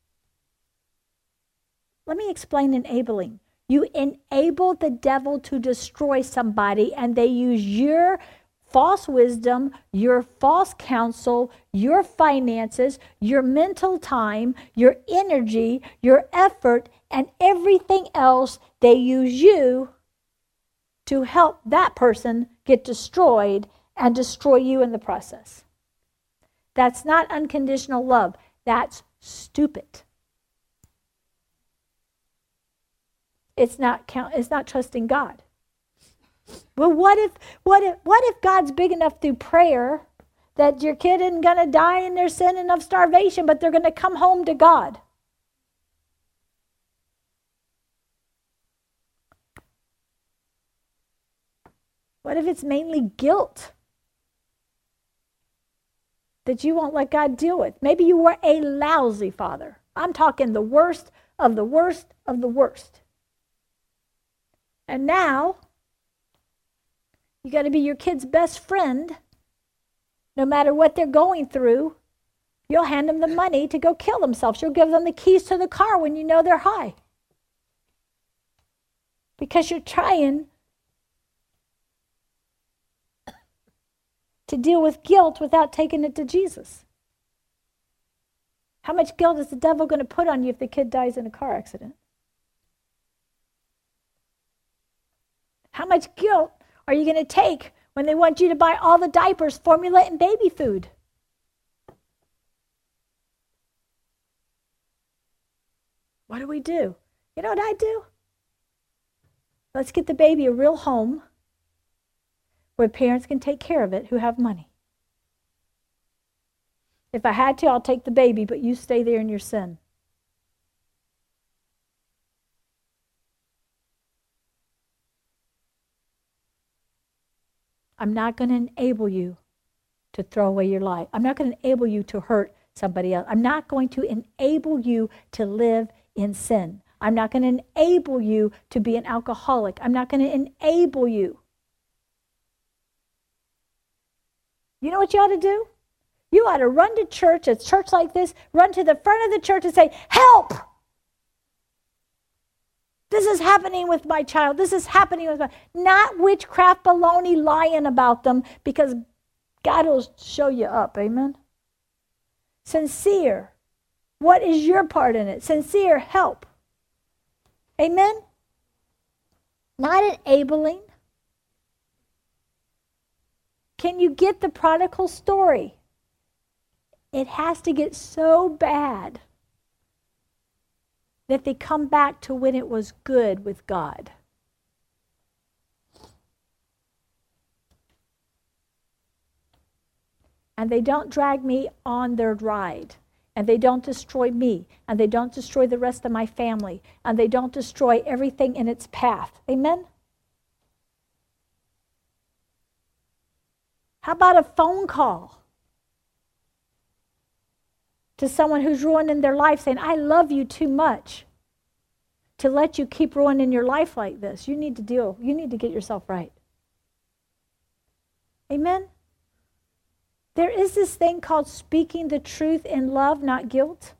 Let me explain enabling. You enable the devil to destroy somebody, and they use your false wisdom, your false counsel, your finances, your mental time, your energy, your effort, and everything else. They use you to help that person get destroyed and destroy you in the process. That's not unconditional love. That's stupid. It's not trusting God. Well, what if God's big enough through prayer that your kid isn't going to die in their sin and of starvation, but they're going to come home to God? What if it's mainly guilt that you won't let God deal with? Maybe you were a lousy father. I'm talking the worst of the worst of the worst. And now you got to be your kid's best friend. No matter what they're going through, you'll hand them the money to go kill themselves. You'll give them the keys to the car when you know they're high. Because you're trying to deal with guilt without taking it to Jesus. How much guilt is the devil going to put on you if the kid dies in a car accident? How much guilt are you going to take when they want you to buy all the diapers, formula, and baby food? What do we do? You know what I do? Let's get the baby a real home where parents can take care of it who have money. If I had to, I'll take the baby, but you stay there in your sin. I'm not going to enable you to throw away your life. I'm not going to enable you to hurt somebody else. I'm not going to enable you to live in sin. I'm not going to enable you to be an alcoholic. I'm not going to enable you. You know what you ought to do? You ought to run to church, a church like this, run to the front of the church and say, help! This is happening with my child. This is happening with my... Not witchcraft, baloney, lying about them, because God will show you up. Amen? Sincere, What is your part in it? Sincere help. Amen? Not enabling. Can you get the prodigal story? It has to get so bad that they come back to when it was good with God. And they don't drag me on their ride. And they don't destroy me. And they don't destroy the rest of my family. And they don't destroy everything in its path. Amen? How about a phone call to someone who's ruining their life saying, I love you too much to let you keep ruining your life like this. You need to get yourself right. Amen? There is this thing called speaking the truth in love, not guilt.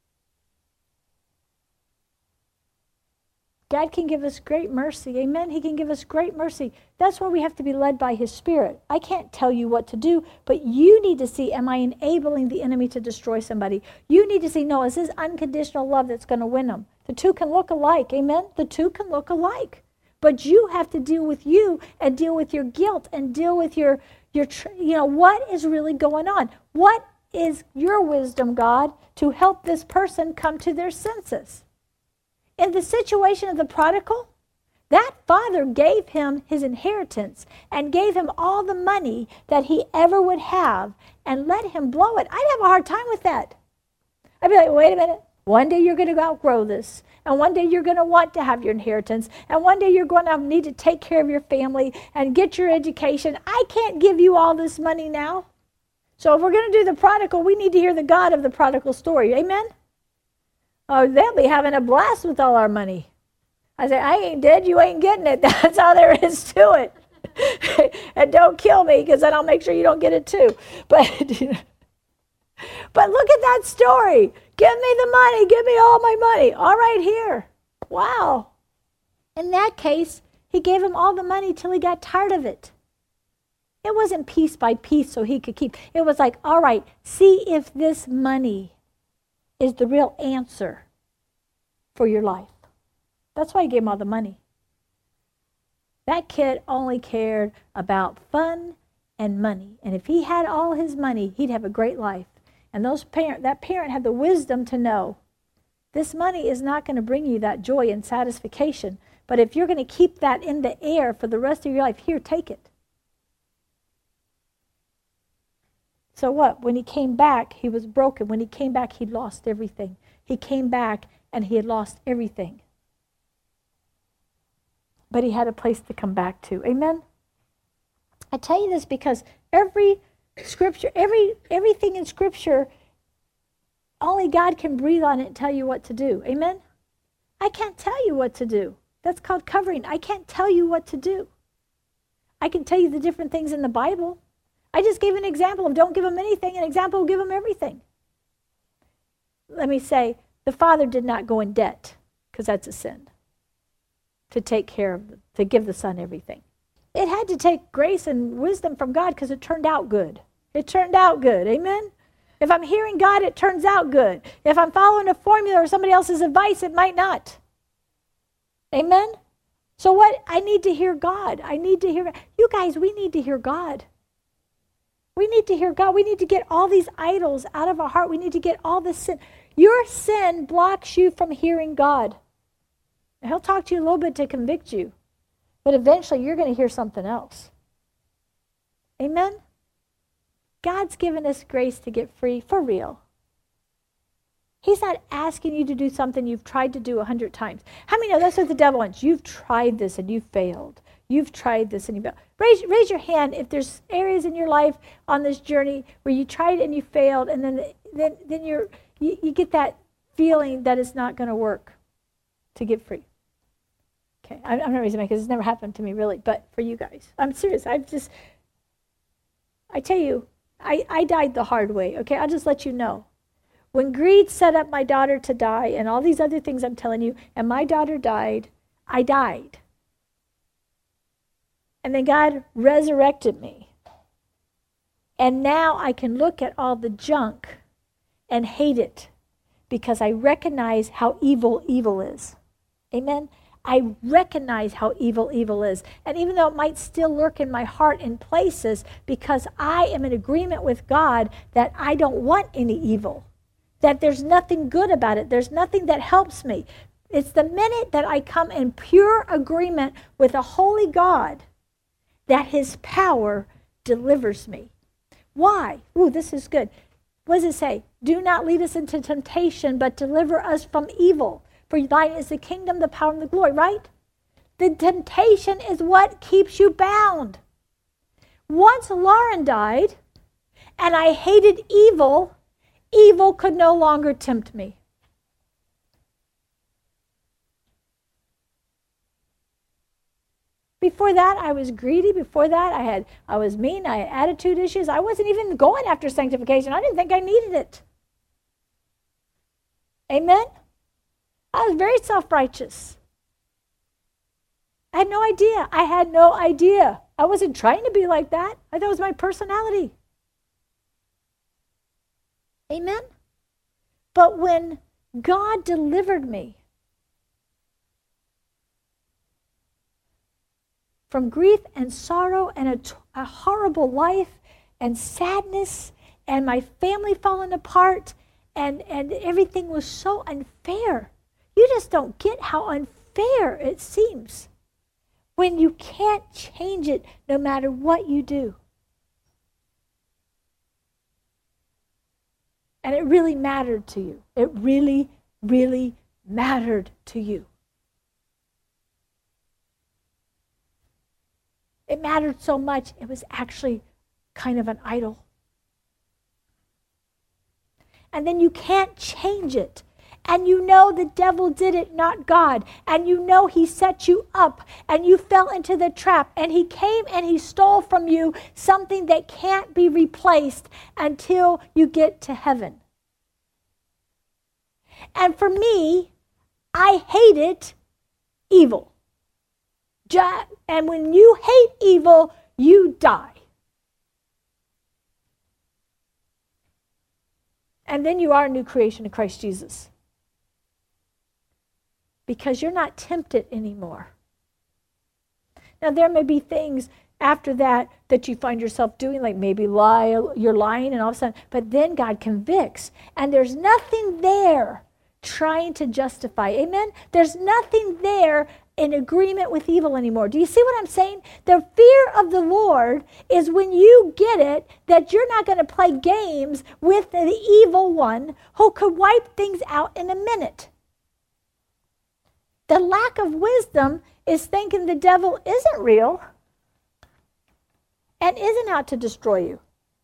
God can give us great mercy. Amen? He can give us great mercy. That's why we have to be led by His Spirit. I can't tell you what to do, but you need to see, am I enabling the enemy to destroy somebody? You need to see, no, is this unconditional love that's going to win them? The two can look alike. Amen? The two can look alike. But you have to deal with you and deal with your guilt and deal with your what is really going on? What is your wisdom, God, to help this person come to their senses? In the situation of the prodigal, that father gave him his inheritance and gave him all the money that he ever would have and let him blow it. I'd have a hard time with that. I'd be like, wait a minute. One day you're going to outgrow this. And one day you're going to want to have your inheritance. And one day you're going to need to take care of your family and get your education. I can't give you all this money now. So if we're going to do the prodigal, we need to hear the God of the prodigal story. Amen? Oh, they'll be having a blast with all our money. I say, I ain't dead, you ain't getting it. That's all there is to it. And don't kill me, because then I'll make sure you don't get it too. But look at that story. Give me the money. Give me all my money. All right, here. Wow. In that case, he gave him all the money till he got tired of it. It wasn't piece by piece so he could keep. It was like, all right, see if this money is the real answer for your life. That's why he gave him all the money. That kid only cared about fun and money. And if he had all his money, he'd have a great life. And that parent had the wisdom to know this money is not going to bring you that joy and satisfaction. But if you're going to keep that in the air for the rest of your life, here, take it. So what? When he came back, he was broken. When he came back, he'd lost everything. He came back and he had lost everything. But he had a place to come back to. Amen? I tell you this because every Scripture, everything in Scripture, only God can breathe on it and tell you what to do. Amen? I can't tell you what to do. That's called covering. I can't tell you what to do. I can tell you the different things in the Bible. I just gave an example of don't give them anything, an example of give them everything. Let me say, the father did not go in debt, because that's a sin, to take care of them, to give the son everything. It had to take grace and wisdom from God because it turned out good. It turned out good. Amen? If I'm hearing God, it turns out good. If I'm following a formula or somebody else's advice, it might not. Amen? So what? I need to hear God. I need to hear God. You guys, we need to hear God. We need to hear God. We need to get all these idols out of our heart. We need to get all this sin. Your sin blocks you from hearing God. And He'll talk to you a little bit to convict you. But eventually you're going to hear something else. Amen? God's given us grace to get free for real. He's not asking you to do something you've tried to do 100 times. How many know that's what the devil wants? You've tried this and you failed. You've tried this and you failed. Raise your hand if there's areas in your life on this journey where you tried and you failed, and then you get that feeling that it's not going to work to get free. Okay, I'm not raising my hand because it's never happened to me really, but for you guys. I'm serious. I tell you, I died the hard way, okay? I'll just let you know. When greed set up my daughter to die and all these other things I'm telling you, and my daughter died, I died. And then God resurrected me. And now I can look at all the junk and hate it Because I recognize how evil is. Amen? I recognize how evil is. And even though it might still lurk in my heart in places, because I am in agreement with God that I don't want any evil, that there's nothing good about it, there's nothing that helps me. It's the minute that I come in pure agreement with a holy God that his power delivers me. Why? Ooh, this is good. What does it say? Do not lead us into temptation, but deliver us from evil. For thine is the kingdom, the power, and the glory, right? The temptation is what keeps you bound. Once Lauren died, and I hated evil, evil could no longer tempt me. Before that, I was greedy. Before that, I was mean. I had attitude issues. I wasn't even going after sanctification. I didn't think I needed it. Amen? I was very self-righteous. I had no idea. I wasn't trying to be like that. I thought it was my personality. Amen? But when God delivered me from grief and sorrow and a horrible life and sadness and my family falling apart and everything was so unfair. You just don't get how unfair it seems when you can't change it no matter what you do. And it really mattered to you. It really, really mattered to you. It mattered so much, it was actually kind of an idol. And then you can't change it. And you know the devil did it, not God. And you know he set you up and you fell into the trap. And he came and he stole from you something that can't be replaced until you get to heaven. And for me, I hated evil. And when you hate evil, you die. And then you are a new creation in Christ Jesus. Because you're not tempted anymore. Now, there may be things after that you find yourself doing, like maybe you're lying and all of a sudden, but then God convicts. And there's nothing there trying to justify. Amen? There's nothing there in agreement with evil anymore. Do you see what I'm saying? The fear of the Lord is when you get it that you're not going to play games with the evil one who could wipe things out in a minute. The lack of wisdom is thinking the devil isn't real and isn't out to destroy you.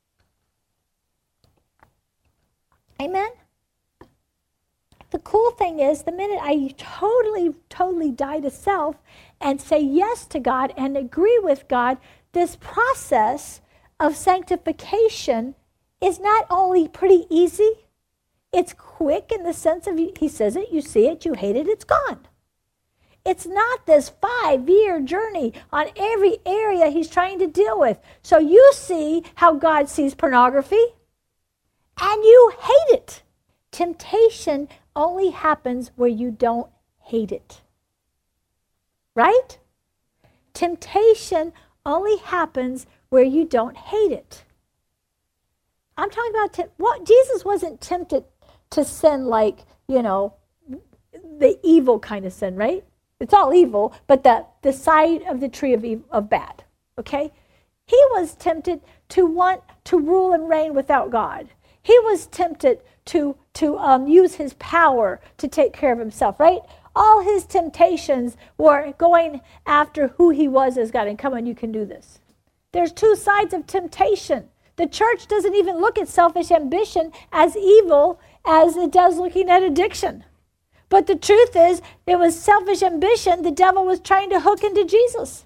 Amen? The cool thing is, the minute I totally die to self and say yes to God and agree with God, this process of sanctification is not only pretty easy, it's quick in the sense of he says it, you see it, you hate it, it's gone. It's not this 5-year journey on every area he's trying to deal with. So you see how God sees pornography, and you hate it. Temptation only happens where you don't hate it. Right? Temptation only happens where you don't hate it. I'm talking about, Jesus wasn't tempted to sin like, the evil kind of sin, right? It's all evil, but the side of the tree of bad, okay? He was tempted to want to rule and reign without God. He was tempted to use his power to take care of himself, right? All his temptations were going after who he was as God. And come on, you can do this. There's two sides of temptation. The church doesn't even look at selfish ambition as evil as it does looking at addiction. But the truth is, it was selfish ambition the devil was trying to hook into Jesus.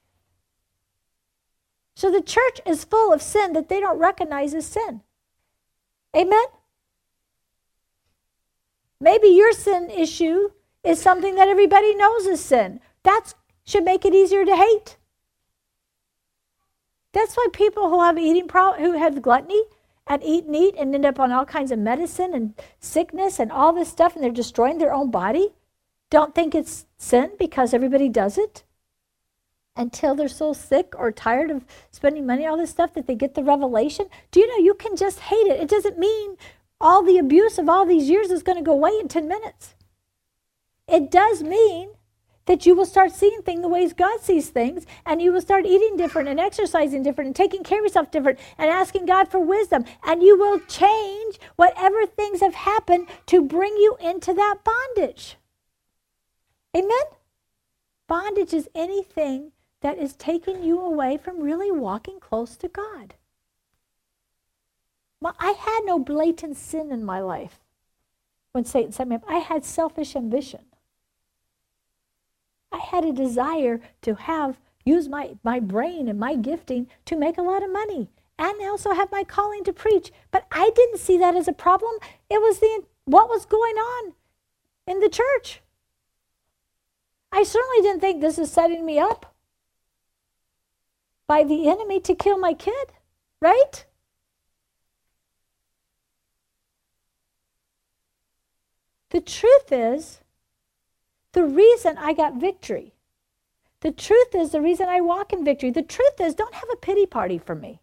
So the church is full of sin that they don't recognize as sin. Amen? Maybe your sin issue is something that everybody knows is sin. That should make it easier to hate. That's why people who have who have gluttony and eat and end up on all kinds of medicine and sickness and all this stuff, and they're destroying their own body, don't think it's sin because everybody does it until they're so sick or tired of spending money on all this stuff that they get the revelation. Do you know you can just hate it? It doesn't mean all the abuse of all these years is going to go away in 10 minutes. It does mean that you will start seeing things the ways God sees things, and you will start eating different and exercising different and taking care of yourself different and asking God for wisdom, and you will change whatever things have happened to bring you into that bondage. Amen? Bondage is anything that is taking you away from really walking close to God. I had no blatant sin in my life when Satan set me up. I had selfish ambition. I had a desire to use my brain and my gifting to make a lot of money, and also have my calling to preach. But I didn't see that as a problem. It was what was going on in the church. I certainly didn't think this is setting me up by the enemy to kill my kid, right? The truth is, the reason I got victory, the truth is the reason I walk in victory, the truth is, don't have a pity party for me.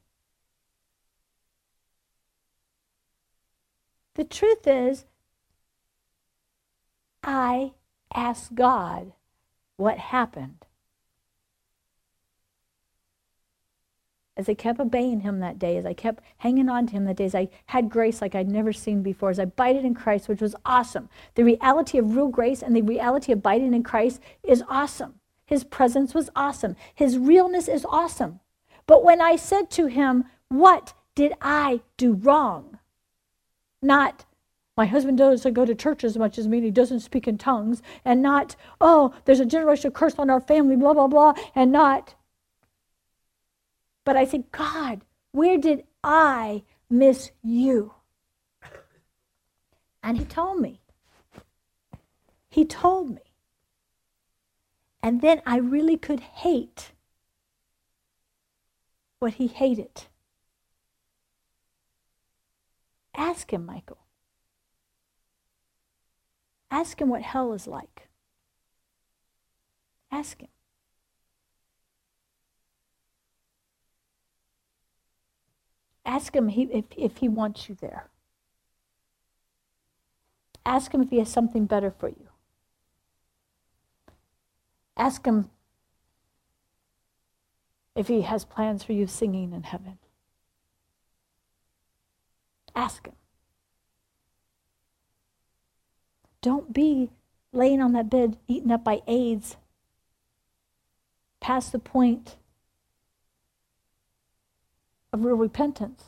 The truth is, I asked God what happened. As I kept obeying him that day, as I kept hanging on to him that day, as I had grace like I'd never seen before, as I abided in Christ, which was awesome. The reality of real grace and the reality of abiding in Christ is awesome. His presence was awesome. His realness is awesome. But when I said to him, what did I do wrong? Not, my husband doesn't go to church as much as me and he doesn't speak in tongues, and not, oh, there's a generational curse on our family, blah, blah, blah, and not. But I said, God, where did I miss you? And he told me. He told me. And then I really could hate what he hated. Ask him, Michael. Ask him what hell is like. Ask him. Ask him if he wants you there. Ask him if he has something better for you. Ask him if he has plans for you singing in heaven. Ask him. Don't be laying on that bed eaten up by AIDS past the point of real repentance.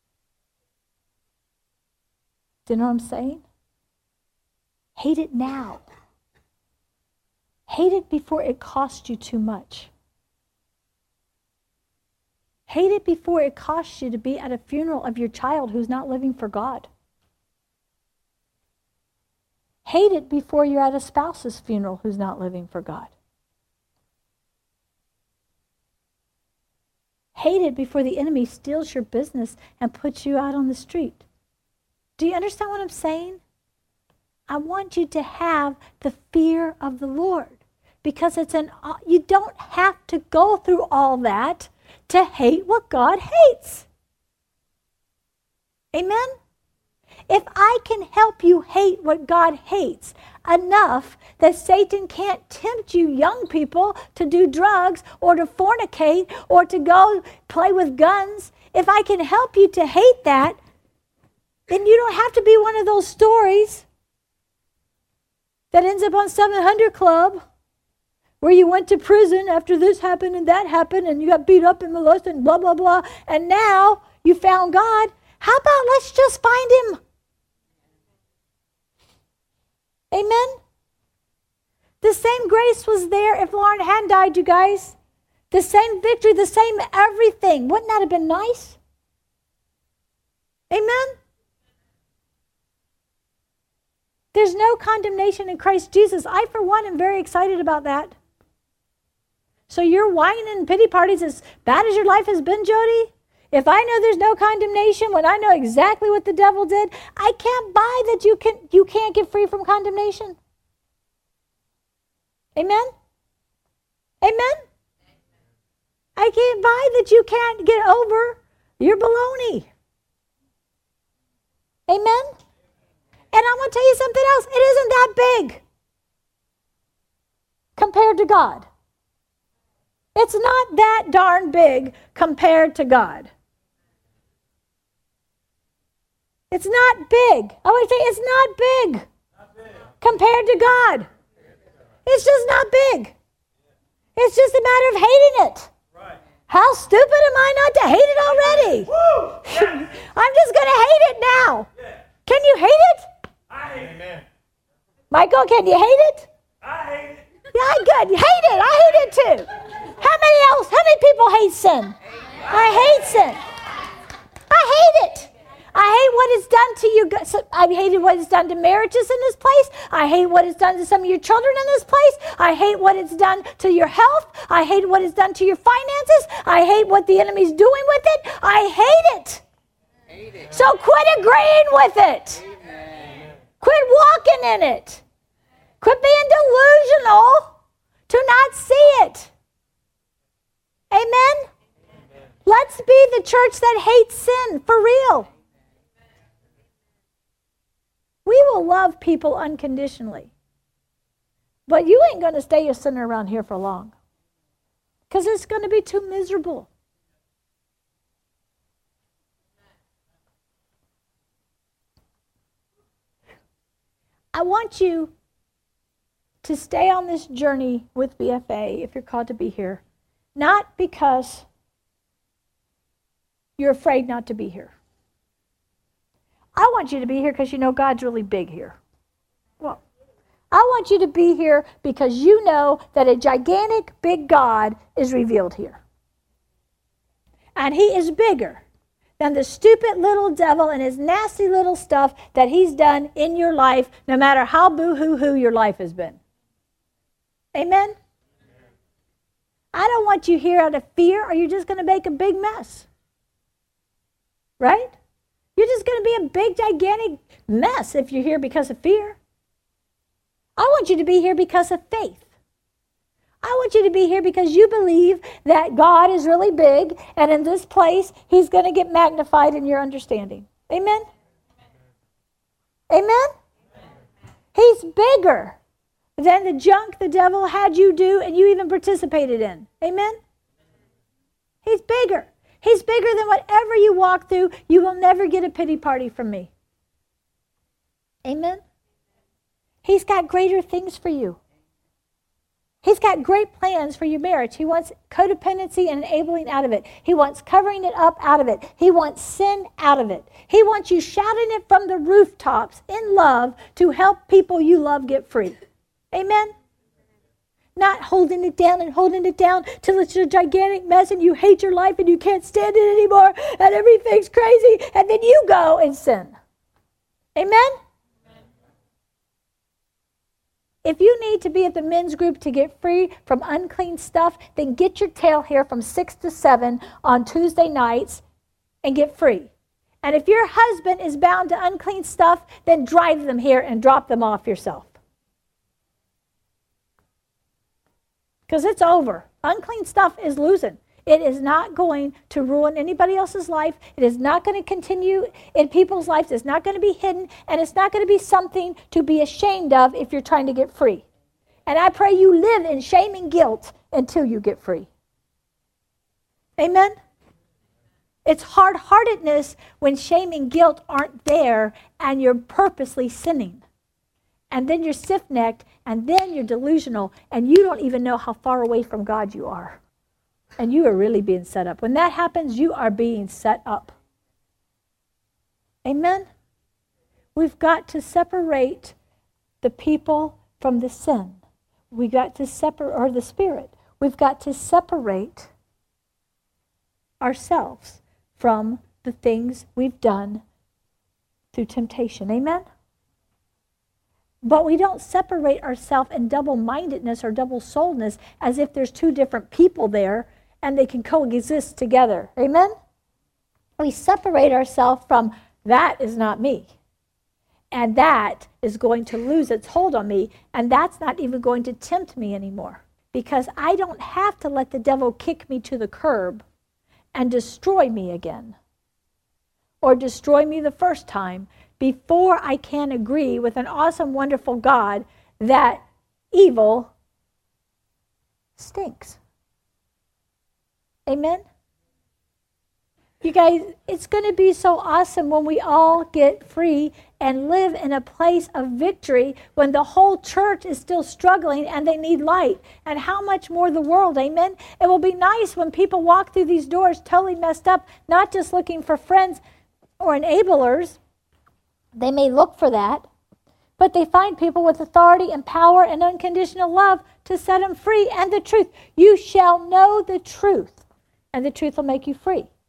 Do you know what I'm saying? Hate it now. Hate it before it costs you too much. Hate it before it costs you to be at a funeral of your child who's not living for God. Hate it before you're at a spouse's funeral who's not living for God. Hate it before the enemy steals your business and puts you out on the street. Do you understand what I'm saying? I want you to have the fear of the Lord, because you don't have to go through all that to hate what God hates. Amen? If I can help you hate what God hates enough that Satan can't tempt you young people to do drugs or to fornicate or to go play with guns, if I can help you to hate that, then you don't have to be one of those stories that ends up on 700 Club where you went to prison after this happened and that happened and you got beat up and molested and blah, blah, blah, and now you found God. How about let's just find him? Amen? The same grace was there if Lauren hadn't died, you guys. The same victory, the same everything. Wouldn't that have been nice? Amen? There's no condemnation in Christ Jesus. I, for one, am very excited about that. So your whining and pity parties, as bad as your life has been, Jody, If I know there's no condemnation, when I know exactly what the devil did, I can't buy that you can't get free from condemnation. Amen? Amen? I can't buy that you can't get over your baloney. Amen? And I'm going to tell you something else. It isn't that big compared to God. It's not that darn big compared to God. It's not big. I would say it's not big compared to God. It's just not big. It's just a matter of hating it. How stupid am I not to hate it already? I'm just going to hate it now. Can you hate it? I hate it. Michael, can you hate it? I hate it. Yeah, good. Hate it. I hate it too. How many people hate sin? I hate sin. I hate it. I hate what it's done to you. I hated what it's done to marriages in this place. I hate what it's done to some of your children in this place. I hate what it's done to your health. I hate what it's done to your finances. I hate what the enemy's doing with it. I hate it. So quit agreeing with it. Amen. Quit walking in it. Quit being delusional to not see it. Amen? Amen. Let's be the church that hates sin for real. We will love people unconditionally. But you ain't going to stay a sinner around here for long. Because it's going to be too miserable. I want you to stay on this journey with BFA if you're called to be here. Not because you're afraid not to be here. I want you to be here because you know God's really big here. Well, I want you to be here because you know that a gigantic, big God is revealed here. And he is bigger than the stupid little devil and his nasty little stuff that he's done in your life, no matter how boo-hoo-hoo your life has been. Amen? I don't want you here out of fear, or you're just going to make a big mess. Right? You're just going to be a big, gigantic mess if you're here because of fear. I want you to be here because of faith. I want you to be here because you believe that God is really big, and in this place, he's going to get magnified in your understanding. Amen? Amen? He's bigger than the junk the devil had you do and you even participated in. Amen? He's bigger. He's bigger than whatever you walk through. You will never get a pity party from me. Amen? He's got greater things for you. He's got great plans for your marriage. He wants codependency and enabling out of it. He wants covering it up out of it. He wants sin out of it. He wants you shouting it from the rooftops in love to help people you love get free. Amen? Not holding it down till it's a gigantic mess and you hate your life and you can't stand it anymore and everything's crazy and then you go and sin. Amen? If you need to be at the men's group to get free from unclean stuff, then get your tail here from 6 to 7 on Tuesday nights and get free. And if your husband is bound to unclean stuff, then drive them here and drop them off yourself. Because it's over. Unclean stuff is losing. It is not going to ruin anybody else's life. It is not going to continue in people's lives. It's not going to be hidden. And it's not going to be something to be ashamed of if you're trying to get free. And I pray you live in shame and guilt until you get free. Amen? It's hard-heartedness when shame and guilt aren't there and you're purposely sinning. And then you're stiff-necked, and then you're delusional, and you don't even know how far away from God you are. And you are really being set up. When that happens, you are being set up. Amen? We've got to separate the people from the sin. We've got to separate, or the spirit. We've got to separate ourselves from the things we've done through temptation. Amen? But we don't separate ourselves in double-mindedness or double-souledness as if there's two different people there and they can coexist together. Amen? we separate ourselves from that is not me. And that is going to lose its hold on me. And that's not even going to tempt me anymore. Because I don't have to let the devil kick me to the curb and destroy me again. Or destroy me the first time before I can agree with an awesome, wonderful God that evil stinks. Amen? You guys, it's going to be so awesome when we all get free and live in a place of victory when the whole church is still struggling and they need light. And how much more the world, amen? It will be nice when people walk through these doors totally messed up, not just looking for friends or enablers. They may look for that, but they find people with authority and power and unconditional love to set them free. And the truth, you shall know the truth, and the truth will make you free.